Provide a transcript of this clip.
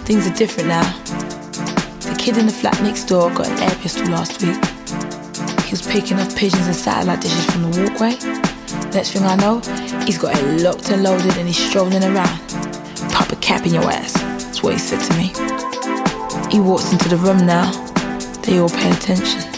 Things are different now. The kid in the flat next door got an air pistol last week. He was picking off pigeons and satellite dishes from the walkway. Next thing I know, he's got it locked and loaded and he's strolling around. Pop a cap in your ass, that's what he said to me. He walks into the room now, they all pay attention.